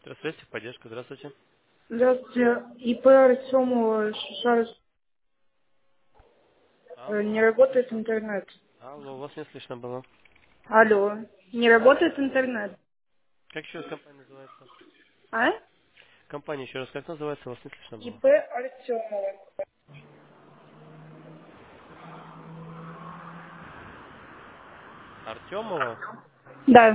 Здравствуйте, поддержка, здравствуйте. Здравствуйте. ИП Артемова Шишаров. Алло, Не вас не работает слышно. интернет. Алло, вас не слышно было. Алло. Не работает интернет. Как еще раз компания называется? А? Компания еще раз как называется, вас не слышно было. ИП Артемова. Артемова? Да.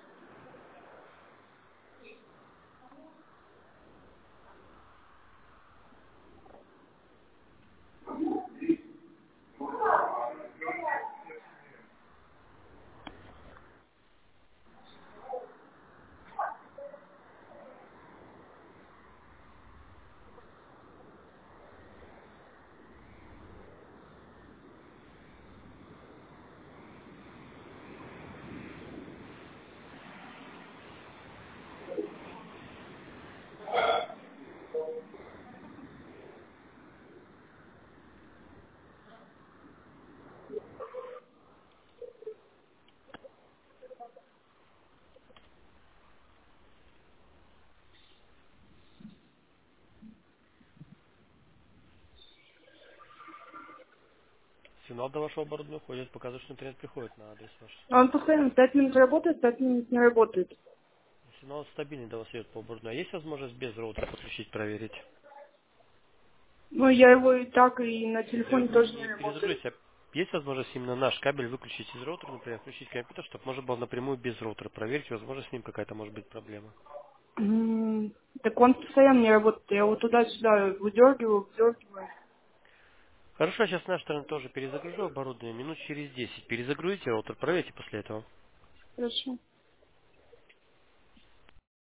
Сигнал до вашего оборудования уходит, показывает, что интернет приходит на адрес ваш. Он постоянно 5 минут работает, 5 минут не работает. Сигнал стабильный до вас идет по оборудованию. А есть возможность без роутера подключить, проверить? Ну, я его и так, и на телефоне тоже не Не работает. перезагрузите. Есть возможность именно наш кабель выключить из роутера, например, включить компьютер, чтобы можно было напрямую без роутера проверить, возможно, с ним какая-то может быть проблема. Так он постоянно не работает. Я его туда-сюда выдергиваю. Хорошо, сейчас с нашей стороны тоже перезагружу оборудование. Минут через 10 перезагрузите роутер, проверьте после этого. Хорошо.